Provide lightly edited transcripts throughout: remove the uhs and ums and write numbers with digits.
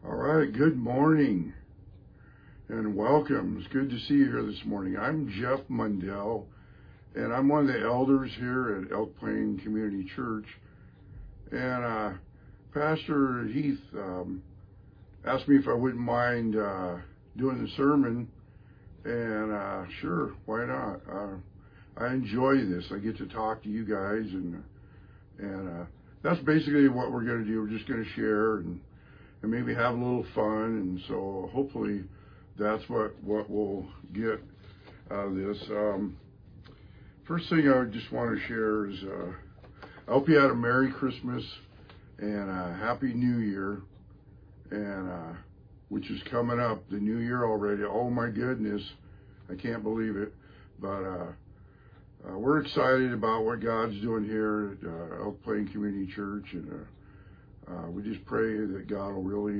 All right, good morning and welcome. It's good to see you here this morning. I'm Jeff Mundell, and I'm one of the elders here at Elk Plain Community Church. And Pastor Heath asked me if I wouldn't mind doing the sermon, and sure, why not? I enjoy this. I get to talk to you guys, and that's basically what we're going to do. We're just going to share and maybe have a little fun, and so hopefully that's what we'll get out of this. First thing I just want to share is I hope you had a Merry Christmas and a Happy New Year, and which is coming up, the New Year already. Oh my goodness, I can't believe it. But we're excited about what God's doing here at Elk Plain Community Church, and we just pray that God will really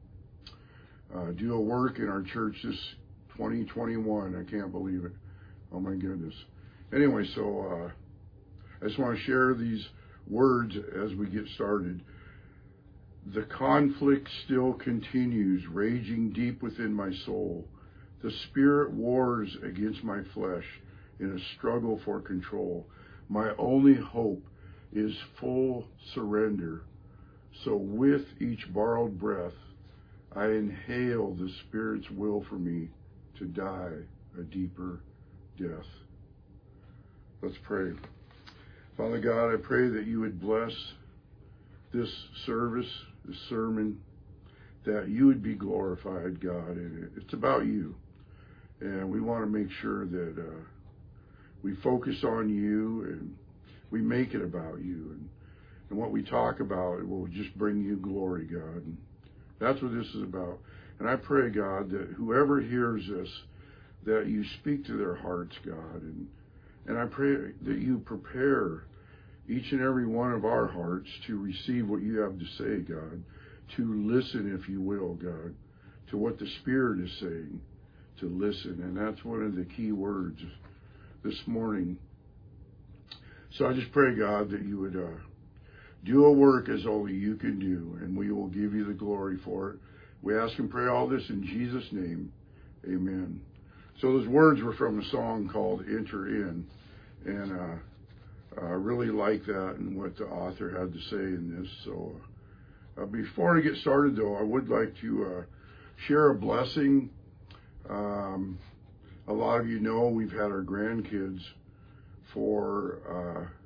do a work in our church this 2021. I can't believe it. Oh my goodness. Anyway, so I just want to share these words as we get started. The conflict still continues, raging deep within my soul. The spirit wars against my flesh in a struggle for control. My only hope is full surrender. So with each borrowed breath, I inhale the Spirit's will for me to die a deeper death. Let's pray. Father God, I pray that you would bless this service, this sermon, that you would be glorified, God. And it's about you. And we want to make sure that we focus on you and we make it about you. And what we talk about will just bring you glory, God. And that's what this is about. And I pray, God, that whoever hears this, that you speak to their hearts, God. And I pray that you prepare each and every one of our hearts to receive what you have to say, God. To listen, if you will, God, to what the Spirit is saying, to listen. And that's one of the key words this morning. So I just pray, God, that you would do a work as only you can do, and we will give you the glory for it. We ask and pray all this in Jesus' name. Amen. So those words were from a song called Enter In, and I really like that and what the author had to say in this. So before I get started, though, I would like to share a blessing. A lot of you know we've had our grandkids for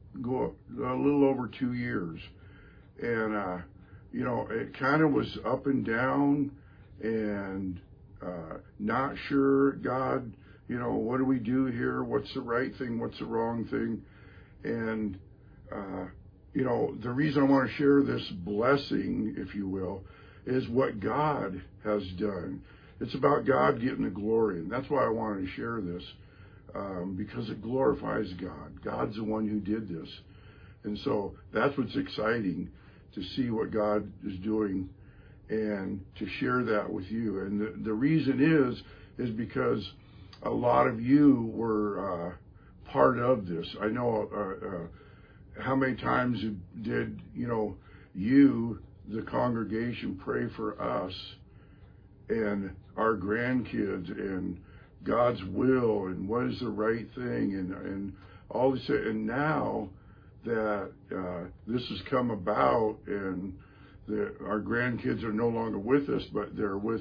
a little over 2 years, and it kind of was up and down, and not sure, God, what do we do here? What's the right thing? What's the wrong thing? And the reason I want to share this blessing, if you will, is what God has done. It's about God getting the glory, and that's why I wanted to share this. Because it glorifies God. God's the one who did this. And so that's what's exciting, to see what God is doing and to share that with you. And the reason is because a lot of you were part of this. I know how many times did, you, the congregation, pray for us and our grandkids and God's will and what is the right thing and all this. And now that this has come about and our grandkids are no longer with us, but they're with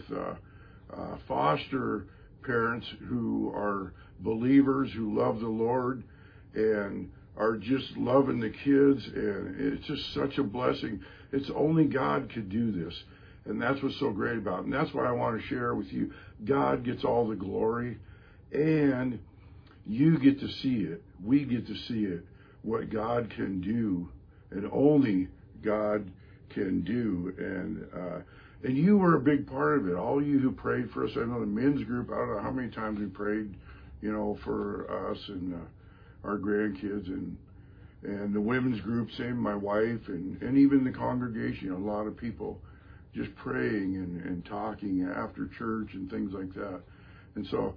foster parents who are believers, who love the Lord and are just loving the kids, and it's just such a blessing. It's only God could do this. And that's what's so great about it. And that's what I want to share with you. God gets all the glory, and you get to see it. We get to see it, what God can do, and only God can do. And you were a big part of it. All you who prayed for us. I know the men's group, I don't know how many times we prayed, for us and our grandkids, and the women's group, same, my wife, and even the congregation, a lot of people just praying and talking after church and things like that. And so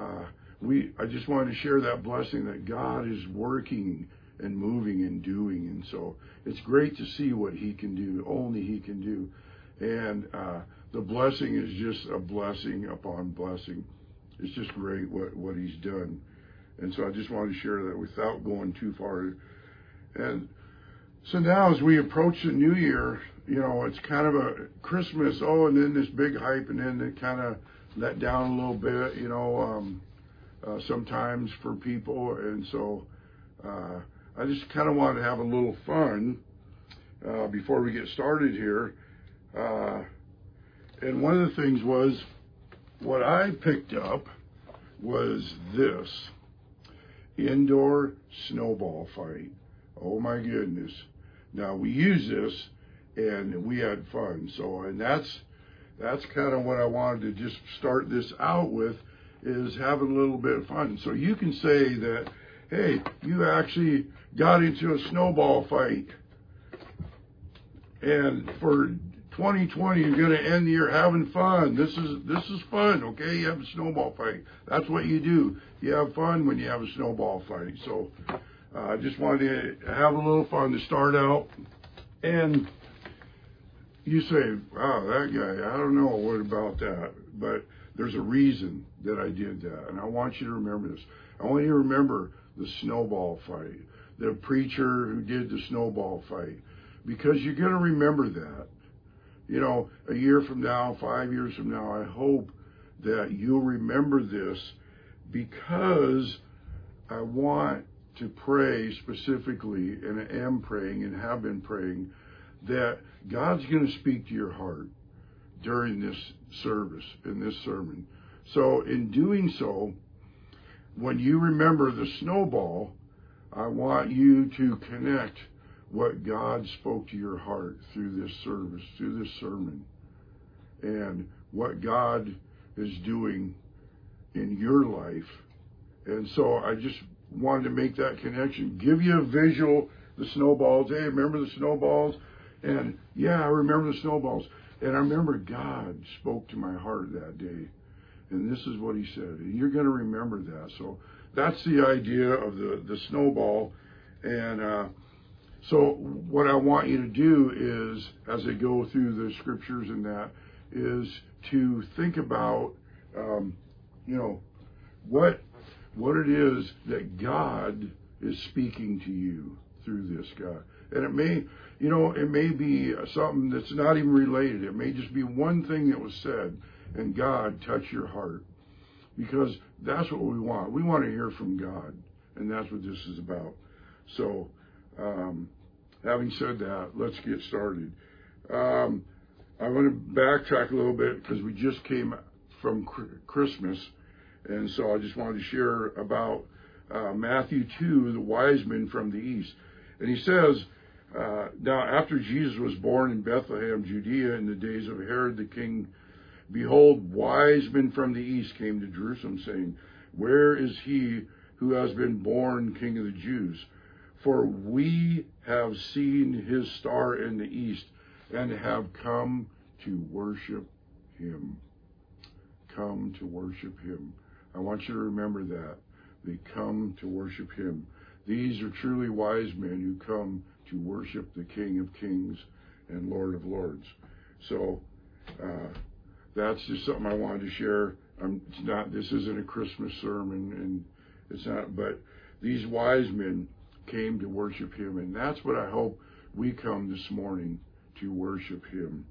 I just wanted to share that blessing that God is working and moving and doing. And so it's great to see what he can do, only he can do. And the blessing is just a blessing upon blessing. It's just great what he's done. And so I just wanted to share that without going too far. And so now as we approach the new year, it's kind of a Christmas, and then this big hype, and then it kind of let down a little bit, sometimes for people. And so I just kind of wanted to have a little fun before we get started here. And one of the things was, what I picked up was this indoor snowball fight. Oh my goodness. Now we use this and we had fun. So, and that's kind of what I wanted to just start this out with, is having a little bit of fun. So you can say that, hey, you actually got into a snowball fight. And for 2020, you're going to end the year having fun. This is fun, okay? You have a snowball fight. That's what you do. You have fun when you have a snowball fight. So I just wanted to have a little fun to start out. And you say, wow, that guy, I don't know what about that. But there's a reason that I did that. And I want you to remember this. I want you to remember the snowball fight, the preacher who did the snowball fight, because you're going to remember that. A year from now, 5 years from now, I hope that you'll remember this, because I want to pray specifically, and I am praying and have been praying, that God's going to speak to your heart during this service, in this sermon. So in doing so, when you remember the snowball, I want you to connect what God spoke to your heart through this service, through this sermon, and what God is doing in your life. And so I just wanted to make that connection, give you a visual, the snowballs. Hey, remember the snowballs? And yeah, I remember the snowballs. And I remember God spoke to my heart that day. And this is what he said. And you're going to remember that. So that's the idea of the snowball. And so what I want you to do is, as I go through the scriptures and that, is to think about, what it is that God is speaking to you through this, God. And it may be something that's not even related. It may just be one thing that was said, and God touched your heart. Because that's what we want. We want to hear from God. And that's what this is about. So, having said that, let's get started. I want to backtrack a little bit, because we just came from Christmas. And so I just wanted to share about Matthew 2, the wise men from the east. And he says, now after Jesus was born in Bethlehem, Judea, in the days of Herod the king, behold, wise men from the east came to Jerusalem, saying, where is he who has been born King of the Jews? For we have seen his star in the east, and have come to worship him. Come to worship him. I want you to remember that. They come to worship him. These are truly wise men who come to worship the King of Kings and Lord of Lords. So that's just something I wanted to share. This isn't a Christmas sermon, and it's not, but these wise men came to worship him, and that's what I hope we come this morning, to worship him.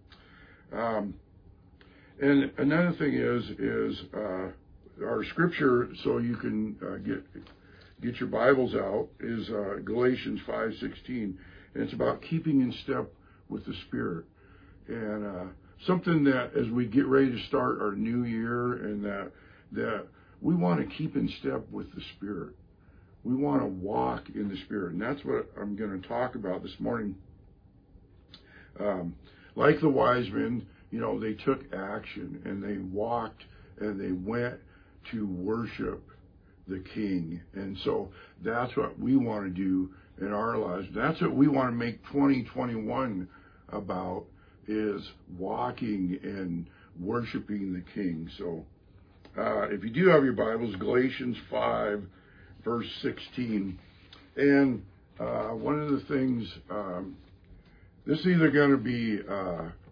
And another thing is our scripture, so you can get your Bibles out, is Galatians 5:16, and it's about keeping in step with the Spirit. And something that, as we get ready to start our new year, and that we want to keep in step with the Spirit. We want to walk in the Spirit, and that's what I'm going to talk about this morning. Like the wise men, they took action, and they walked, and they went to worship the King. And so that's what we want to do in our lives. That's what we want to make 2021 about, is walking and worshiping the King. So if you do have your Bibles, Galatians 5, verse 16. And one of the things, this is either going to be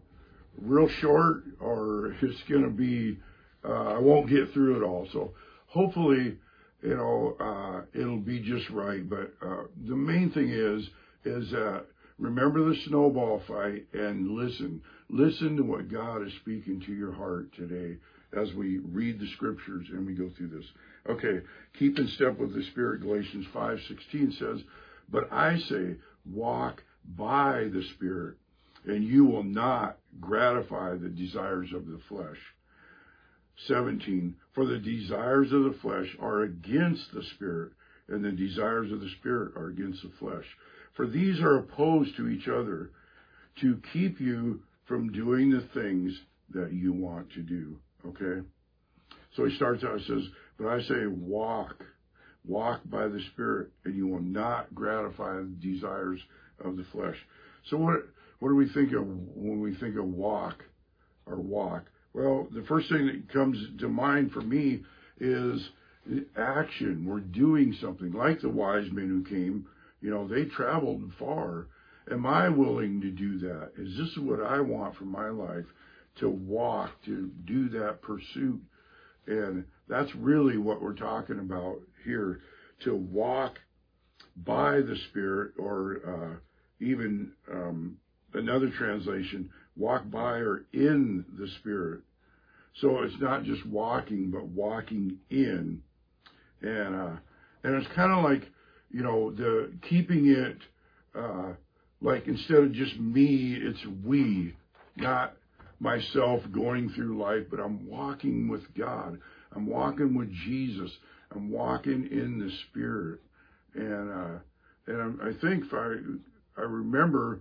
real short, or it's going to be, I won't get through it all. So hopefully, it'll be just right. But the main thing is remember the snowball fight and listen. Listen to what God is speaking to your heart today as we read the scriptures and we go through this. Okay, keep in step with the Spirit. Galatians 5:16 says, "But I say, walk by the Spirit, and you will not gratify the desires of the flesh." 17, "For the desires of the flesh are against the Spirit, and the desires of the Spirit are against the flesh. For these are opposed to each other, to keep you from doing the things that you want to do." Okay? So he starts out and says, "But I say, walk by the Spirit, and you will not gratify the desires of the flesh." So what do we think of when we think of walk or walk? Well, the first thing that comes to mind for me is action. We're doing something, like the wise men who came. They traveled far. Am I willing to do that? Is this what I want for my life? To walk, to do that pursuit. And that's really what we're talking about here. To walk by the Spirit, or even another translation, walk by or in the Spirit. So it's not just walking, but walking in. And it's kind of like, the keeping it, like instead of just me, it's we, not myself going through life, but I'm walking with God. I'm walking with Jesus. I'm walking in the Spirit. And I think if I remember,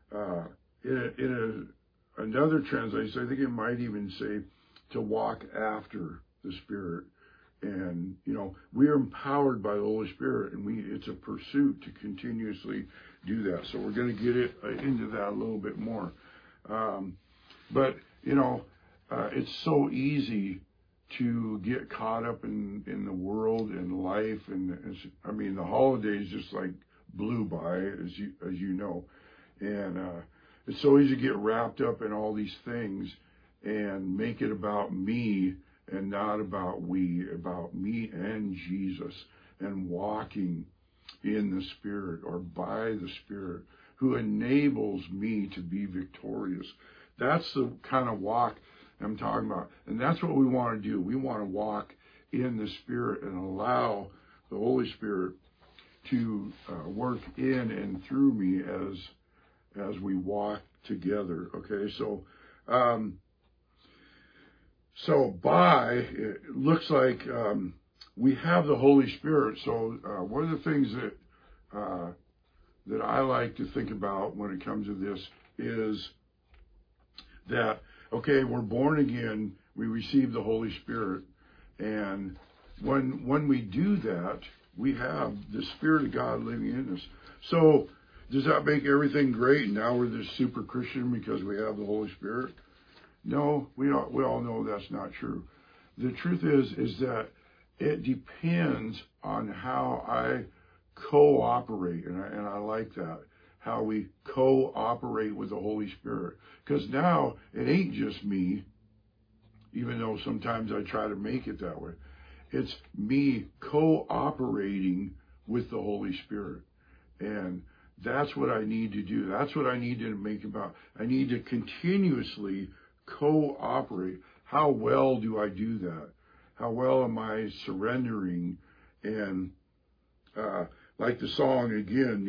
in another translation, I think it might even say to walk after the Spirit. And, we are empowered by the Holy Spirit, and it's a pursuit to continuously do that. So we're going to get into that a little bit more. But, it's so easy to get caught up in the world and life. And the holidays just like blew by, as you know. And it's so easy to get wrapped up in all these things and make it about me and not about me and Jesus, and walking in the Spirit or by the Spirit, who enables me to be victorious. That's the kind of walk I'm talking about. And that's what we want to do. We want to walk in the Spirit and allow the Holy Spirit to work in and through me as we walk together. Okay, so by, it looks like we have the Holy Spirit. So one of the things that I like to think about when it comes to this is that, okay, we're born again, we receive the Holy Spirit, and when we do that, we have the Spirit of God living in us. So does that make everything great? Now we're this super Christian because we have the Holy Spirit? No, we all know that's not true. The truth is that it depends on how I cooperate, and I like that, how we cooperate with the Holy Spirit. Because now it ain't just me, even though sometimes I try to make it that way. It's me cooperating with the Holy Spirit. And that's what I need to do. That's what I need to make about. I need to continuously cooperate. How well do I do that? How well am I surrendering? And like the song again,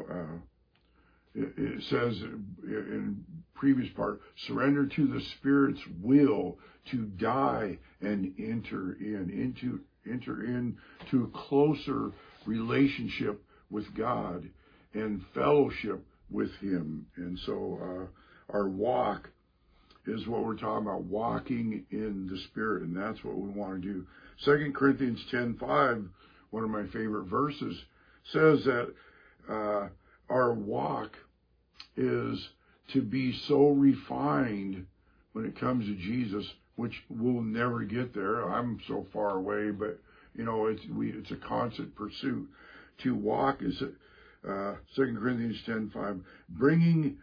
it says in previous part, surrender to the Spirit's will to die and enter into a closer relationship with God and fellowship with Him. And so our walk is what we're talking about, walking in the Spirit, and that's what we want to do. 2 Corinthians 10:5, one of my favorite verses, says that our walk is to be so refined when it comes to Jesus, which we'll never get there. I'm so far away, but it's a constant pursuit. To walk is 2 Corinthians 10:5, bringing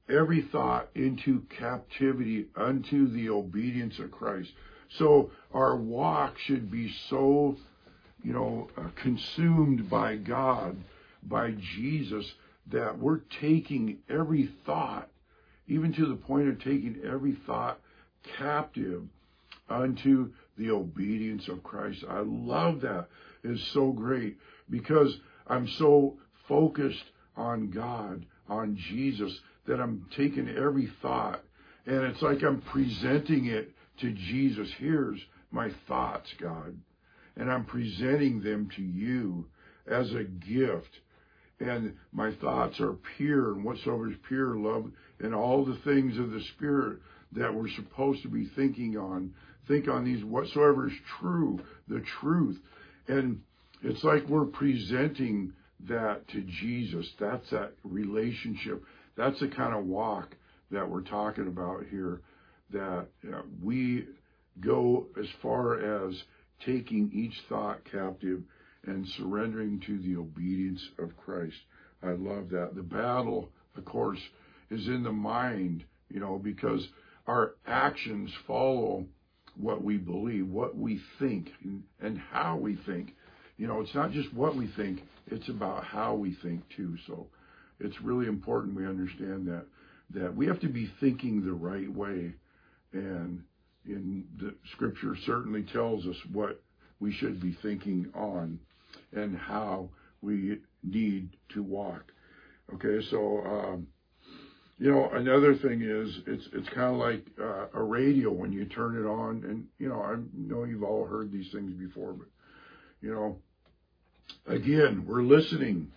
every thought into captivity unto the obedience of Christ. So our walk should be so, consumed by God, by Jesus, that we're taking every thought, even to the point of taking every thought captive unto the obedience of Christ. I love that. It's so great because I'm so focused on God, on Jesus, that I'm taking every thought, and it's like I'm presenting it to Jesus. Here's my thoughts, God, and I'm presenting them to you as a gift. And my thoughts are pure, and whatsoever is pure, love, and all the things of the Spirit that we're supposed to be thinking on. Think on these, whatsoever is true, the truth. And it's like we're presenting that to Jesus. That's that relationship. That's the kind of walk that we're talking about here, that we go as far as taking each thought captive and surrendering to the obedience of Christ. I love that. The battle, of course, is in the mind, because our actions follow what we believe, what we think, and how we think. It's not just what we think, it's about how we think too. So it's really important we understand that we have to be thinking the right way. And in the Scripture certainly tells us what we should be thinking on and how we need to walk. Okay, so another thing is it's kind of like a radio when you turn it on, and I know you've all heard these things before, but again, we're listening.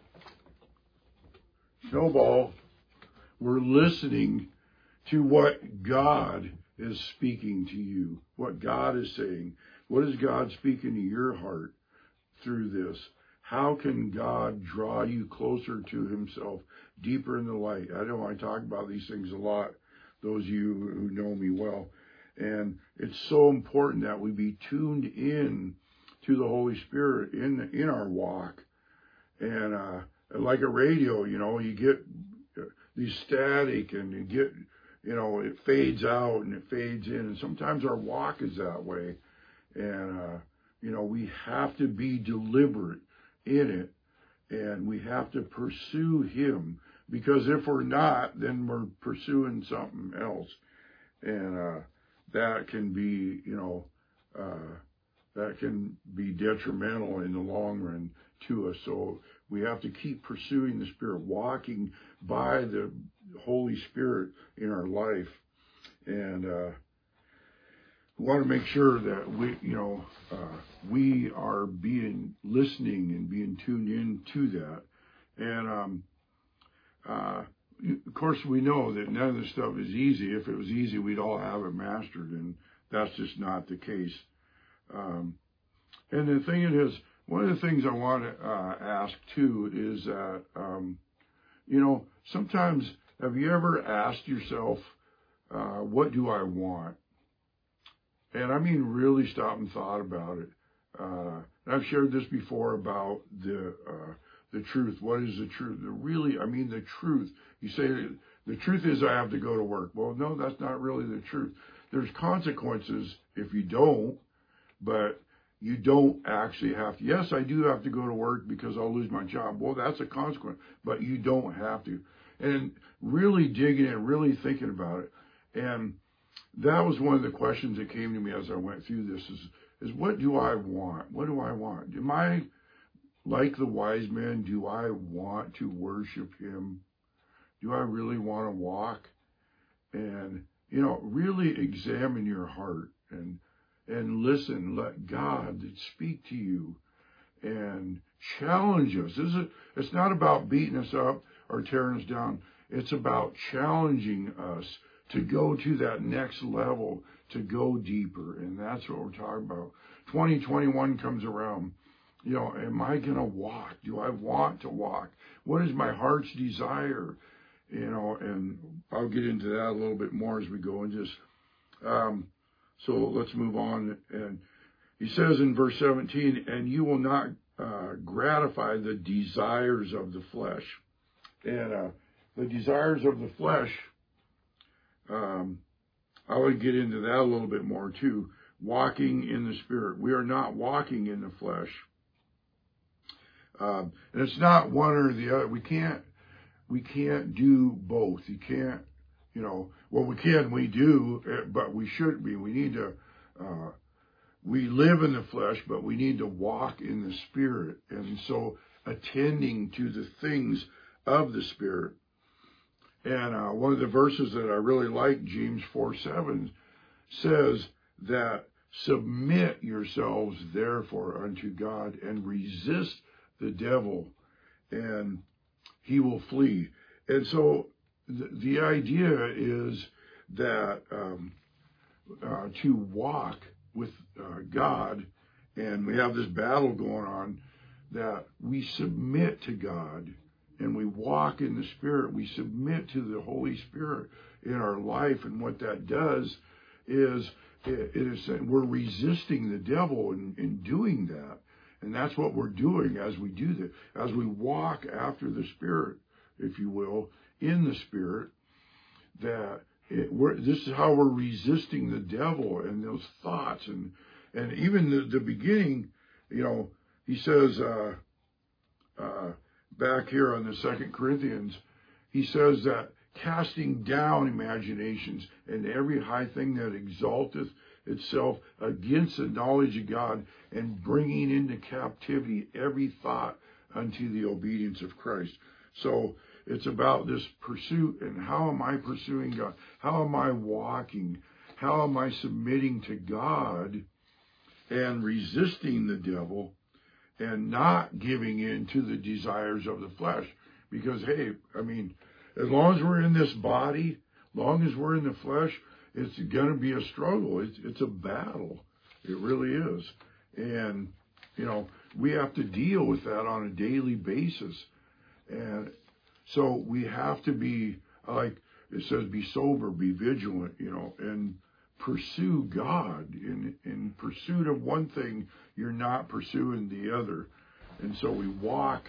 Snowball, we're listening to what God is speaking to you, what God is saying. What is God speaking to your heart through this? How can God draw you closer to himself, deeper in the light? I know I talk about these things a lot, those of you who know me well. And it's so important that we be tuned in to the Holy Spirit in our walk. And like a radio, you get these static, and you get, it fades out and it fades in. And sometimes our walk is that way. And, we have to be deliberate in it, and we have to pursue him, because if we're not, then we're pursuing something else. And that can be, that can be detrimental in the long run to us. So we have to keep pursuing the Spirit, walking by the Holy Spirit in our life. And we want to make sure that we are listening and being tuned in to that. And of course, we know that none of this stuff is easy. If it was easy, we'd all have it mastered, and that's just not the case. And the thing is, one of the things I want to ask too is that, sometimes have you ever asked yourself, what do I want? And I mean, really stop and thought about it. I've shared this before about the truth. What is the truth? The truth. You say the truth is I have to go to work. Well, no, that's not really the truth. There's consequences if you don't, but you don't actually have to. Yes, I do have to go to work because I'll lose my job. Well, that's a consequence, but you don't have to. And really digging in, really thinking about it. And that was one of the questions that came to me as I went through this is what do I want? What do I want? Am I like the wise man? Do I want to worship him? Do I really want to walk? And, really examine your heart and listen. Let God speak to you and challenge us. It's not about beating us up or tearing us down. It's about challenging us to go to that next level, to go deeper. And that's what we're talking about. 2021 comes around. Am I going to walk? Do I want to walk? What is my heart's desire? And I'll get into that a little bit more as we go into this. So let's move on. And he says in verse 17, and you will not gratify the desires of the flesh. And the desires of the flesh, I would get into that a little bit more too. Walking in the Spirit. We are not walking in the flesh. And it's not one or the other. We can't do both. You can't, well, we do, but we shouldn't be. We need to, we live in the flesh, but we need to walk in the Spirit. And so attending to the things of the Spirit. And one of the verses that I really like, James 4:7, says that submit yourselves therefore unto God and resist the devil and he will flee. And so the idea is that to walk with God, and we have this battle going on, that we submit to God and we walk in the Spirit. We submit to the Holy Spirit in our life, and what that does is we're resisting the devil in doing that. And that's what we're doing as we do that, as we walk after the Spirit, if you will, in the Spirit, that this is how we're resisting the devil and those thoughts. And even the beginning, he says, back here on the 2 Corinthians, he says that casting down imaginations and every high thing that exalteth itself against the knowledge of God, and bringing into captivity every thought unto the obedience of Christ. So it's about this pursuit, and how am I pursuing God? How am I walking? How am I submitting to God and resisting the devil and not giving in to the desires of the flesh? Because, hey, as long as we're in this body, as long as we're in the flesh, it's going to be a struggle. It's a battle. It really is. And, we have to deal with that on a daily basis. And so we have to be, like it says, be sober, be vigilant, and pursue God. In pursuit of one thing, you're not pursuing the other. And so we walk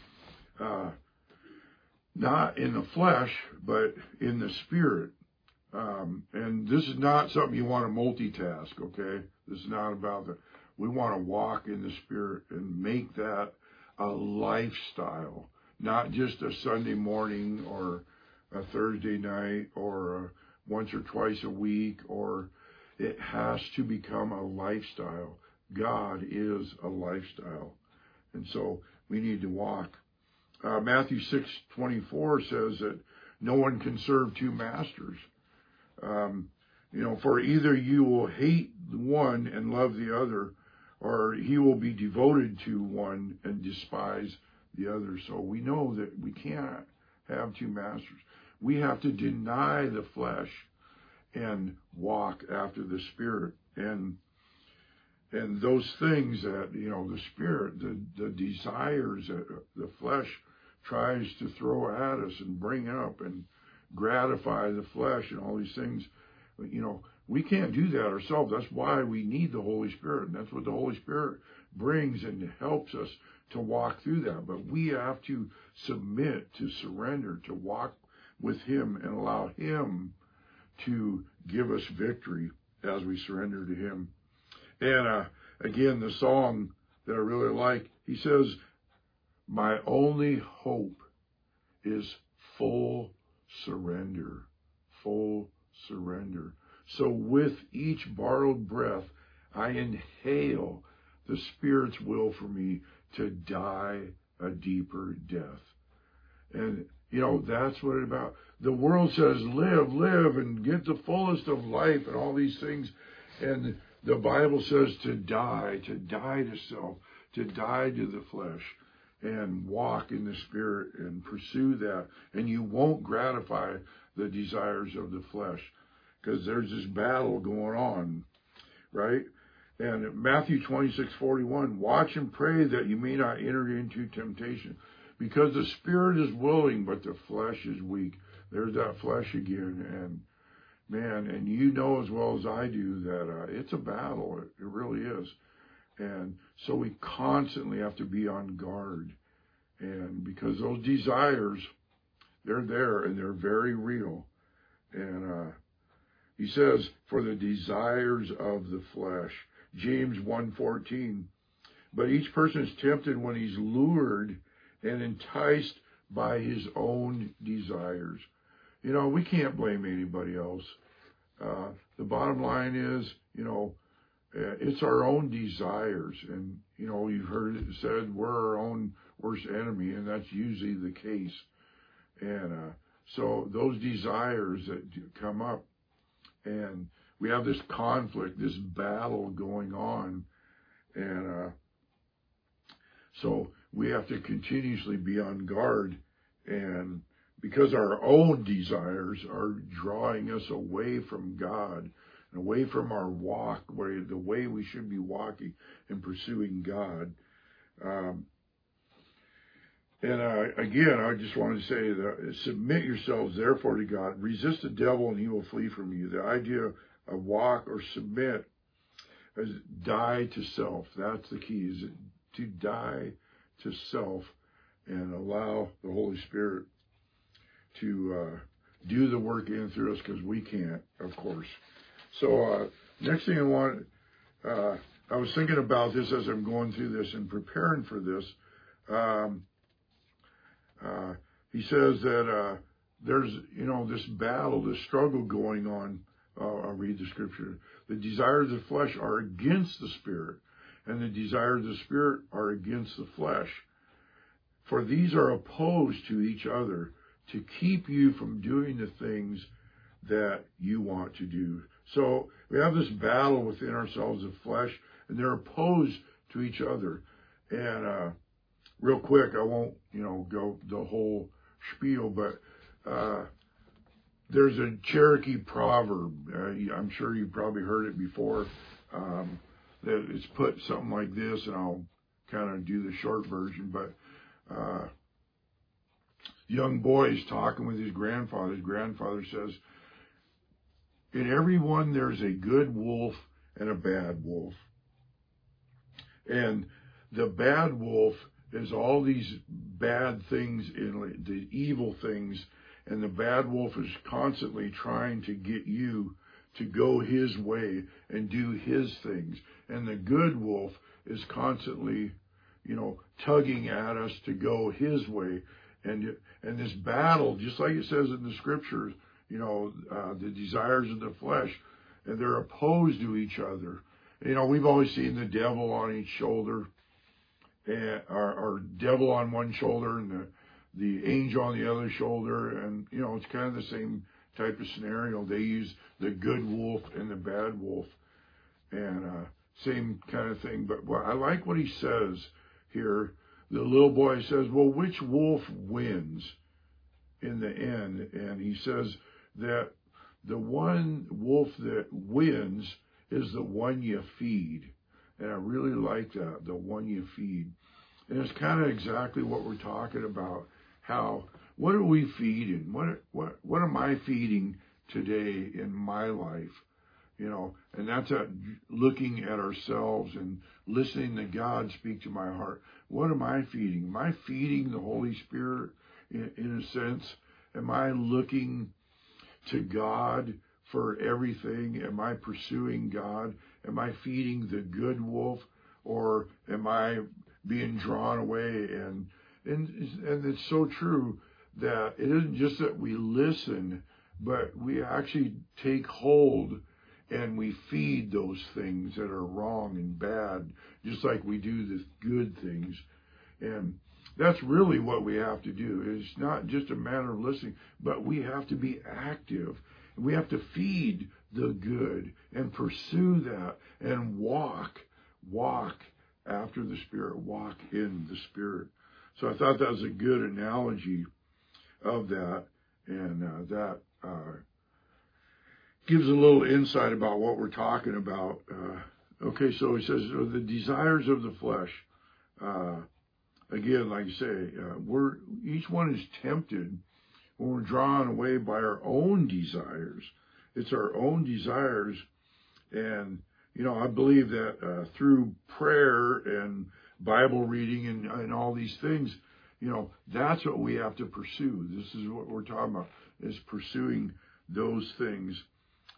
not in the flesh, but in the Spirit. And this is not something you want to multitask, okay? This is not about that. We want to walk in the Spirit and make that a lifestyle, not just a Sunday morning or a Thursday night or once or twice a week, or it has to become a lifestyle. God is a lifestyle. And so we need to walk. Matthew 6:24 says that no one can serve two masters. For either you will hate one and love the other, or he will be devoted to one and despise the other. So we know that we can't have two masters. We have to deny the flesh and walk after the Spirit. And those things that, the Spirit, the desires that the flesh tries to throw at us and bring up and gratify the flesh and all these things, we can't do that ourselves. That's why we need the Holy Spirit. And that's what the Holy Spirit brings and helps us to walk through that. But we have to submit, to surrender, to walk with Him and allow Him to give us victory as we surrender to Him. And again, the song that I really like, he says, my only hope is full surrender, full surrender. So with each borrowed breath, I inhale the Spirit's will for me to die a deeper death. And, that's what it's about. The world says, live, and get the fullest of life and all these things. And the Bible says to die to self, to die to the flesh, and walk in the Spirit and pursue that. And you won't gratify the desires of the flesh, because there's this battle going on, right? And Matthew 26:41, watch and pray that you may not enter into temptation, because the Spirit is willing, but the flesh is weak. There's that flesh again. And man, and you know as well as I do that it's a battle. It really is. And so we constantly have to be on guard. And because those desires, they're there and they're very real. And He says, for the desires of the flesh. James 1:14. But each person is tempted when he's lured and enticed by his own desires. You know, we can't blame anybody else. The bottom line is, you know, it's our own desires. And, you know, you've heard it said we're our own worst enemy, and that's usually the case. And so those desires that come up, and we have this conflict, this battle going on, and so we have to continuously be on guard, and because our own desires are drawing us away from God and away from our walk, the way we should be walking and pursuing God. Again, I just want to say that submit yourselves therefore to God. Resist the devil and he will flee from you. The idea of walk or submit is die to self. That's the key, is to die to self and allow the Holy Spirit to do the work in and through us, because we can't, of course. So next thing I was thinking about this as I'm going through this and preparing for this. He says that there's, you know, this battle, this struggle going on. I'll read the scripture. The desires of the flesh are against the Spirit, and the desires of the Spirit are against the flesh. For these are opposed to each other to keep you from doing the things that you want to do. So we have this battle within ourselves of flesh, and they're opposed to each other. And real quick, I won't, you know, go the whole spiel, but there's a Cherokee proverb. I'm sure you've probably heard it before. That it's put something like this, and I'll kind of do the short version. But young boy is talking with his grandfather. His grandfather says, in everyone there's a good wolf and a bad wolf. And the bad wolf is all these bad things, the evil things, and the bad wolf is constantly trying to get you to go his way and do his things. And the good wolf is constantly, you know, tugging at us to go his way. And this battle, just like it says in the scriptures, you know, the desires of the flesh, and they're opposed to each other. You know, we've always seen the devil on each shoulder, and or devil on one shoulder and the angel on the other shoulder. And, you know, it's kind of the same type of scenario. They use the good wolf and the bad wolf, and same kind of thing. But I like what he says here. The little boy says, well, which wolf wins in the end? And he says that the one wolf that wins is the one you feed. And I really like that, the one you feed. And it's kind of exactly what we're talking about. What are we feeding? What am I feeding today in my life? You know, and that's looking at ourselves and listening to God speak to my heart. What am I feeding? Am I feeding the Holy Spirit in a sense? Am I looking to God for everything? Am I pursuing God? Am I feeding the good wolf, or am I being drawn away? And it's so true that it isn't just that we listen, but we actually take hold and we feed those things that are wrong and bad, just like we do the good things. And that's really what we have to do. It's not just a matter of listening, but we have to be active. We have to feed the good and pursue that and walk after the Spirit, walk in the Spirit. So I thought that was a good analogy of that, and that gives a little insight about what we're talking about. Okay, so he says the desires of the flesh. Again, like I say, each one is tempted when we're drawn away by our own desires. It's our own desires, and you know, I believe that through prayer and Bible reading and all these things, you know, that's what we have to pursue. This is what we're talking about, is pursuing those things.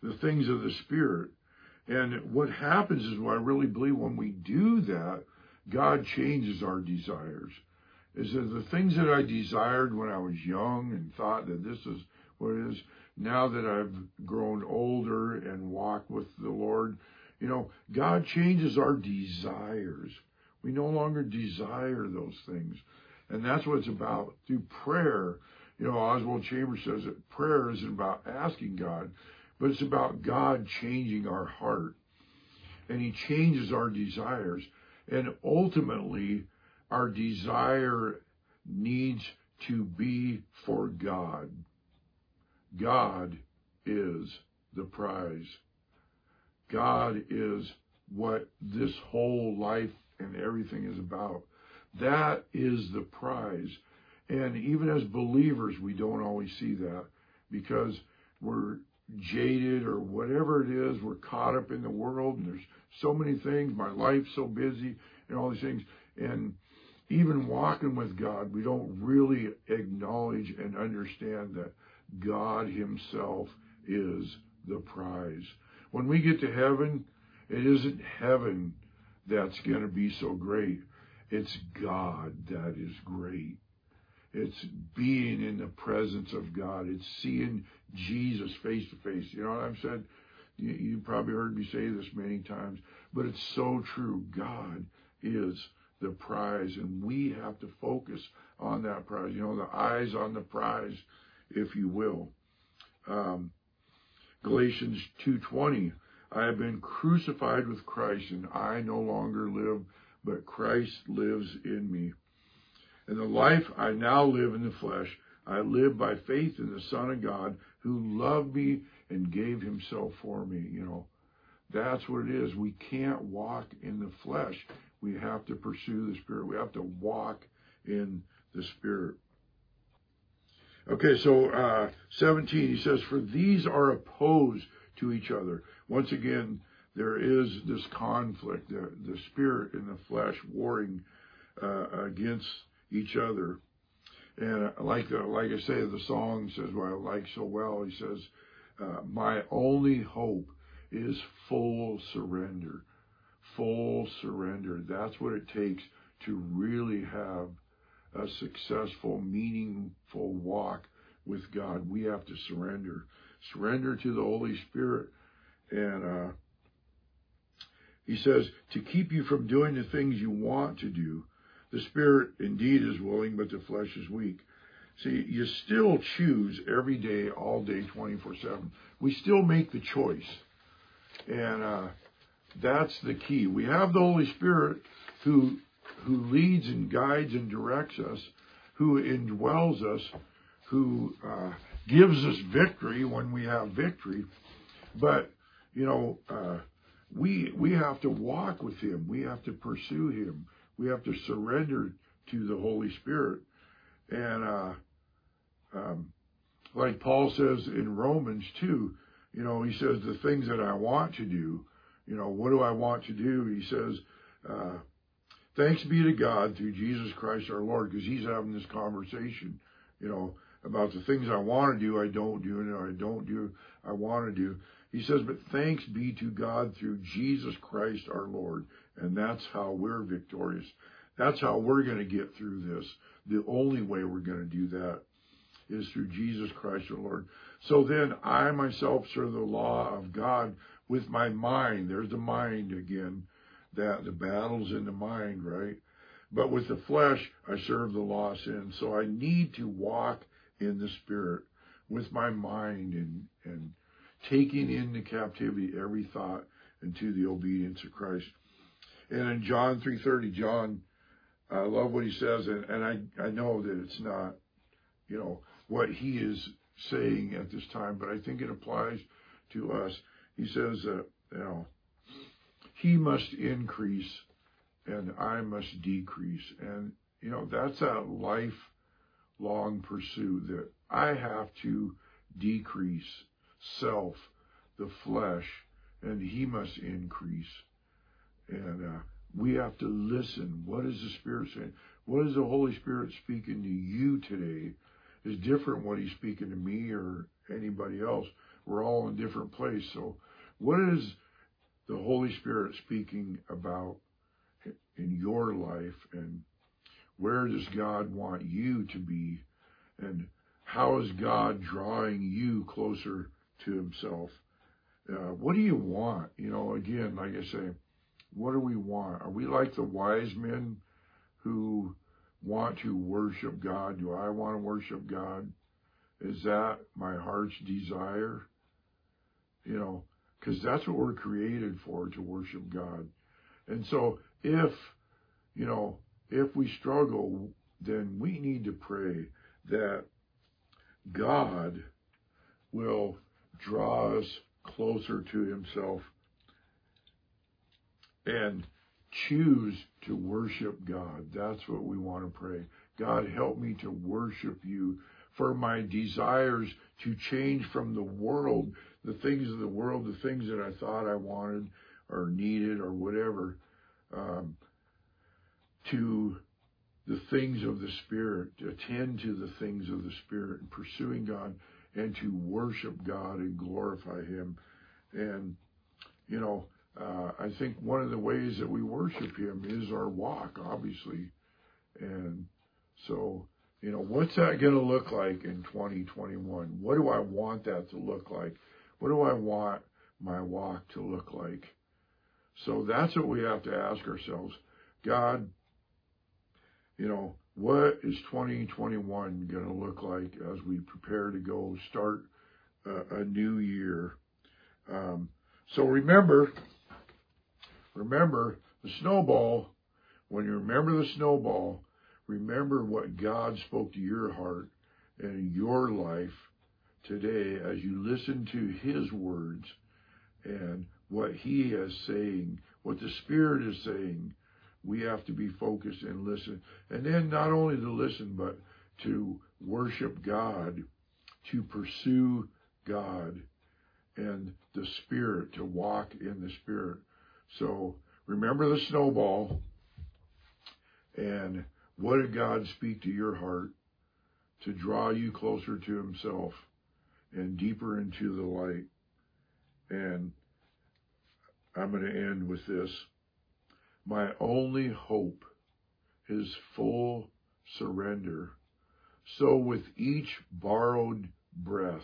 the things of the Spirit. And what happens is, what I really believe, when we do that, God changes our desires. Is that the things that I desired when I was young and thought that this is what it is, now that I've grown older and walk with the Lord, God changes our desires. We no longer desire those things. And that's what it's about through prayer. Oswald Chambers says that prayer isn't about asking God, but it's about God changing our heart. And he changes our desires. And ultimately, our desire needs to be for God. God is the prize. God is what this whole life and everything is about. That is the prize. And even as believers, we don't always see that because we're jaded or whatever it is. We're caught up in the world, and there's so many things. My life's so busy and all these things. And even walking with God, we don't really acknowledge and understand that God himself is the prize. When we get to heaven, it isn't heaven that's going to be so great. It's God that is great. It's being in the presence of God. It's seeing Jesus face to face. You know what I've said? You probably heard me say this many times, but it's so true. God is the prize, and we have to focus on that prize. The eyes on the prize, if you will. Galatians 2:20, I have been crucified with Christ, and I no longer live, but Christ lives in me. And the life I now live in the flesh, I live by faith in the Son of God, who loved me and gave himself for me. That's what it is. We can't walk in the flesh. We have to pursue the Spirit. We have to walk in the Spirit. Okay, so 17, he says, for these are opposed to each other. Once again, there is this conflict, the Spirit and the flesh warring against each other. And like I say, the song says, what I like so well, he says, my only hope is full surrender. Full surrender. That's what it takes to really have a successful, meaningful walk with God. We have to surrender. Surrender to the Holy Spirit. And he says, to keep you from doing the things you want to do. The Spirit indeed is willing, but the flesh is weak. See, you still choose every day, all day, 24/7. We still make the choice. And that's the key. We have the Holy Spirit who leads and guides and directs us, who indwells us, who gives us victory when we have victory. But, we have to walk with him. We have to pursue him. We have to surrender to the Holy Spirit. And like Paul says in Romans 2, he says, the things that I want to do, what do I want to do? He says, thanks be to God through Jesus Christ our Lord, because he's having this conversation, about the things I want to do, I don't do, and I don't do, I want to do. He says, but thanks be to God through Jesus Christ our Lord. And that's how we're victorious. That's how we're going to get through this. The only way we're going to do that is through Jesus Christ our Lord. So then I myself serve the law of God with my mind. There's the mind again, that the battle's in the mind, right? But with the flesh, I serve the law of sin. So I need to walk in the Spirit with my mind and taking into captivity every thought into the obedience of Christ. And in John 3:30, John, I love what he says, and I know that it's not, what he is saying at this time, but I think it applies to us. He says that, he must increase and I must decrease. And, that's a lifelong pursuit that I have to decrease self, the flesh, and he must increase. And we have to listen. What is the Spirit saying? What is the Holy Spirit speaking to you today? Is different what he's speaking to me or anybody else. we're all in different places. So what is the Holy Spirit speaking about in your life, and where does God want you to be, and how is God drawing you closer to himself? What do you want? Again, like I say, what do we want? Are we like the wise men who want to worship God? Do I want to worship God? Is that my heart's desire? Because that's what we're created for, to worship God. And so if we struggle, then we need to pray that God will draw us closer to himself and choose to worship God. That's what we want to pray. God, help me to worship you, for my desires to change from the world, the things of the world, the things that I thought I wanted or needed or whatever, to the things of the Spirit, to attend to the things of the Spirit, and pursuing God, and to worship God and glorify him. And, I think one of the ways that we worship him is our walk, obviously. And so, what's that going to look like in 2021? What do I want that to look like? What do I want my walk to look like? So that's what we have to ask ourselves. God, what is 2021 going to look like as we prepare to go start a new year? So remember the snowball. When you remember the snowball, remember what God spoke to your heart and your life today as you listen to his words and what he is saying, what the Spirit is saying. We have to be focused and listen. And then not only to listen, but to worship God, to pursue God and the Spirit, to walk in the Spirit. So remember the snowball, and what did God speak to your heart to draw you closer to himself and deeper into the light? And I'm going to end with this. My only hope is full surrender. So with each borrowed breath,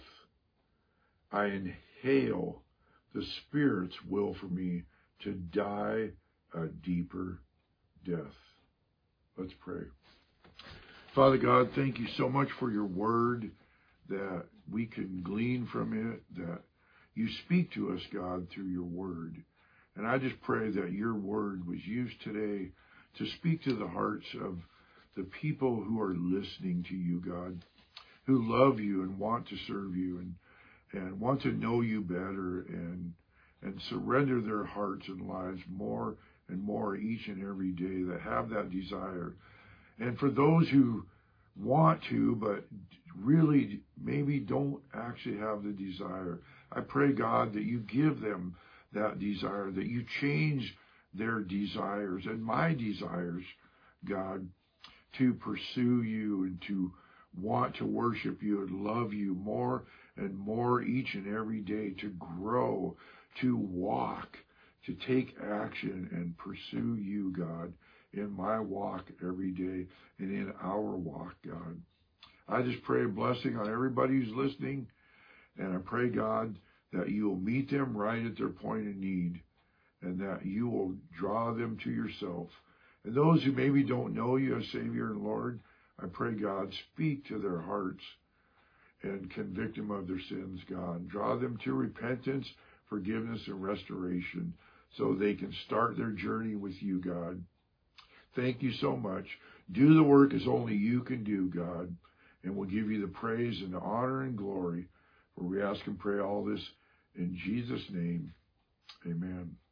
I inhale the Spirit's will for me to die a deeper death. Let's pray. Father God, thank you so much for your word, that we can glean from it, that you speak to us, God, through your word. And I just pray that your word was used today to speak to the hearts of the people who are listening to you, God, who love you and want to serve you and want to know you better and surrender their hearts and lives more and more each and every day, that have that desire. And for those who want to, but really maybe don't actually have the desire, I pray, God, that you give them that desire, that you change their desires and my desires, God, to pursue you and to want to worship you and love you more and more each and every day, to grow, to walk, to take action and pursue you, God, in my walk every day and in our walk, God. I just pray a blessing on everybody who's listening, and I pray, God, that you will meet them right at their point of need, and that you will draw them to yourself. And those who maybe don't know you as Savior and Lord, I pray, God, speak to their hearts and convict them of their sins, God. Draw them to repentance, forgiveness, and restoration so they can start their journey with you, God. Thank you so much. Do the work as only you can do, God, and we'll give you the praise and the honor and glory. For we ask and pray all this in Jesus' name. Amen.